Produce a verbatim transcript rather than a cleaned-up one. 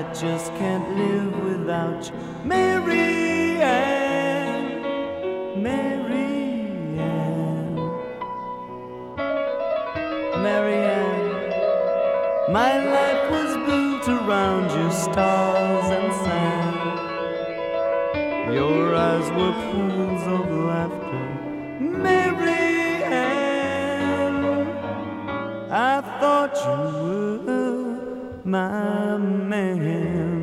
just can't live without you. Mary Ann, Mary Ann, Mary Ann. My life was built around your stars and sand. Your eyes were pools of laughter, Mary Ann. I thought you were my man.